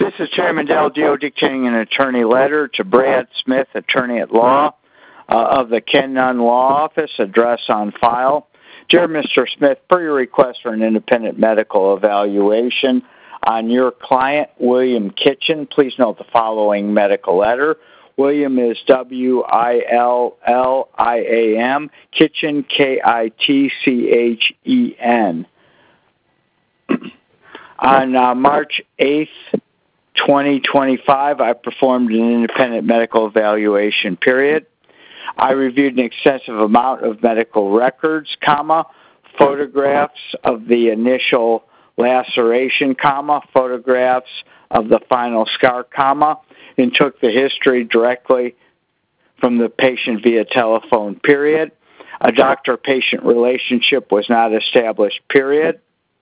This is Chairman Del Dio dictating an attorney letter to Brad Smith, attorney at law of the Ken Nunn Law Office, address on file. Dear Mr. Smith, per your request for an independent medical evaluation on your client, William Kitchen, please note the following medical letter. William is William, Kitchen, Kitchen. On March 8th, 2025, I performed an independent medical evaluation, period. I reviewed an extensive amount of medical records, photographs of the initial laceration, photographs of the final scar, and took the history directly from the patient via telephone, period. A doctor-patient relationship was not established, period.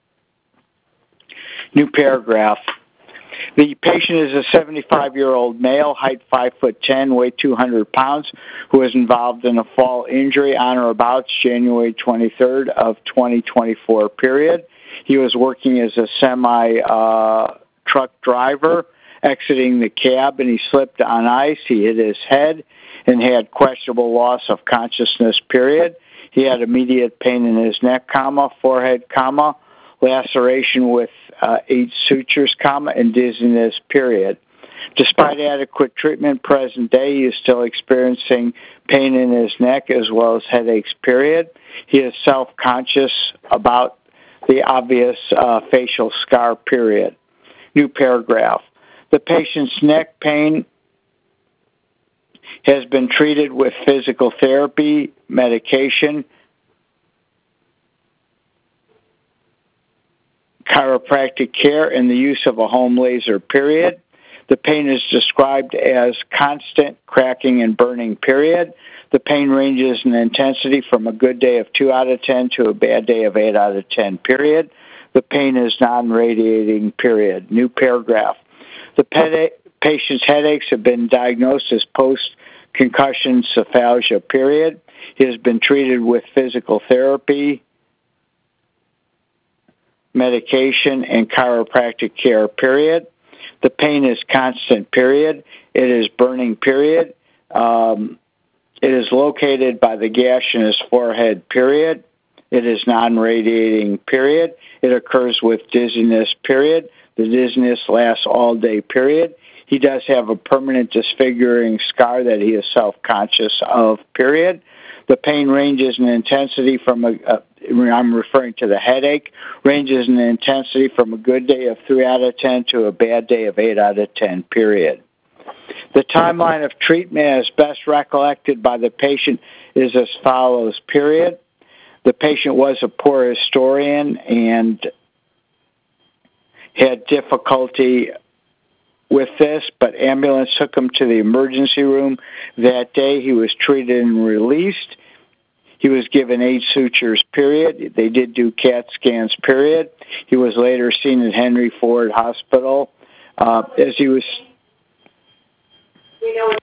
New paragraph. The patient is a 75-year-old male, height 5'10", weight 200 pounds, who was involved in a fall injury on or about January 23rd of 2024, period. He was working as a semi-truck driver, exiting the cab, and he slipped on ice. He hit his head and had questionable loss of consciousness, period. He had immediate pain in his neck, forehead, laceration with 8 sutures, and dizziness, period. Despite adequate treatment present day, he is still experiencing pain in his neck as well as headaches, period. He is self-conscious about the obvious facial scar, period. New paragraph. The patient's neck pain has been treated with physical therapy, medication, chiropractic care, and the use of a home laser, period. The pain is described as constant cracking and burning, period. The pain ranges in intensity from a good day of 2 out of 10 to a bad day of 8 out of 10, period. The pain is non-radiating, period. New paragraph. The patient's headaches have been diagnosed as post-concussion cephalgia, period. He has been treated with physical therapy, medication, and chiropractic care, period. The pain is constant, period. It is burning, period. It is located by the gash in his forehead, period. It is non-radiating, period. It occurs with dizziness, period. The dizziness lasts all day, period. He does have a permanent disfiguring scar that he is self-conscious of, period. The pain ranges in intensity from I'm referring to the headache, ranges in intensity from a good day of 3 out of 10 to a bad day of 8 out of 10, period. The timeline of treatment as best recollected by the patient is as follows, period. The patient was a poor historian and had difficulty with this, but ambulance took him to the emergency room. That day he was treated and released. He was given 8 sutures, period. They did do CAT scans, period. He was later seen at Henry Ford Hospital. As he was...